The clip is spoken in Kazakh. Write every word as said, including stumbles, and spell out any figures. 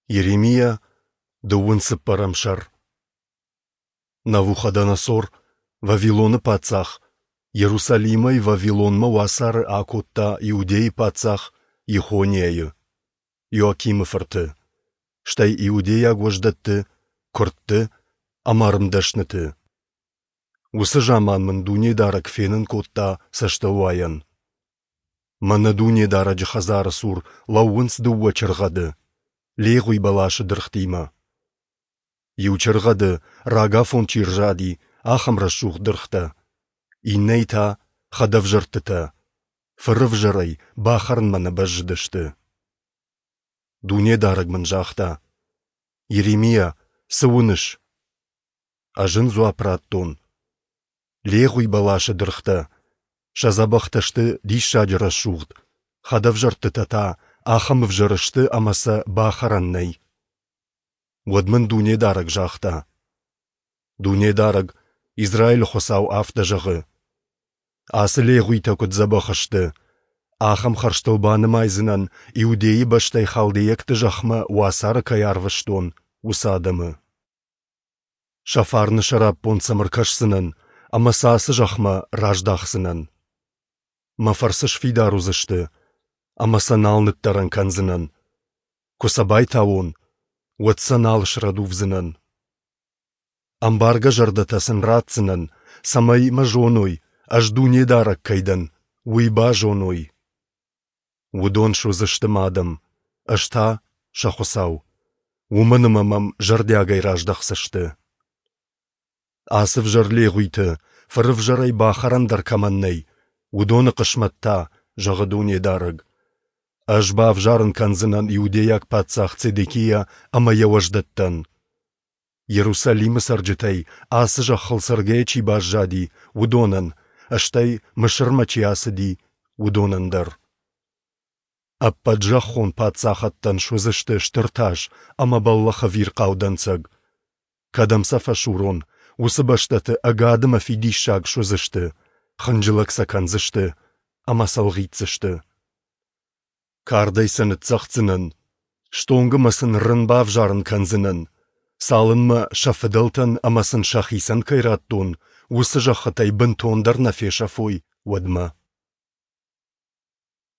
Еремия дăуынсып парамшар. Навуходоносор Вавилоны пацах, Иерусалимай Вавилонма васары акотта Иудеи пацах Ихонияйы. Иоакимы фырты. Штай Иудея гождатты, кұртты, амарымдашныты. Усы жаманмын дуне дара кфенін котта сашты уайын. Мана дуне дара джихазары сур лауынс дуа чырғады. Леғуй балашы дырхтима. Ю чырғады рага фон чиржади ахам расшух дырхта. Иннейта хадав жыртыта. Фырыв жырай бахарн мана бажжыдышты. Дуне дарагмын жақта. Еремия сыуыныш. Ажын зуапраттон. Леғуй балашы дырхта. Шазабақташты диш жаджыра шуғд. Хадав жыртытата ахам вжырышты амаса бахараннай. Вадмын дуне дараг жақта. Дуне дараг Израиль хосау афта жығы. Асы леғуй такыт забақышты. Ахам харштылбаны майзынан Иудеи баштай халдеекті жақма уасары каярвыштон усадымы. Шафарны шарап пон самыркашсынан, амасасы жақма раждақсынан. Мафарсыш фидар узышты, амасан алныттаран канзынан. Косабай таон, уатсан алыш радувзынан. Амбарга жардатасын ратсынан, самай мажоной, аж дуне дарак кайдан, уйба жоной. Удон шузышты мадам, ашта шахосау. Уманымамам жардягай раждақсышты. Асыв жарле ғуйты, фырыв жарай бахарандар каманнай. Удоны қышматта жағы дуне дарыг. Ажбав жарын канзынан Иудеяк патсах Цедекия амая важдаттан. Иерусалимы сарджытай асы жақыл саргайчи бажжади удонан, аштай мышырмачи асыди удонандар. Аппаджахон патсахаттан шузышты штырташ, ама баллаха вир қауданцаг. Кадамса фашурон, усы баштаты агадыма фидишаг шузышты, хынжылакса канзышты, ама салғитсышты. Кардайсыны цахцынын, штоңгы масын рынбав жарын канзынын, салынма шафыдылтын амасын шахисан кайраттон, усы жақытай бынтондар нафе шафой вадма.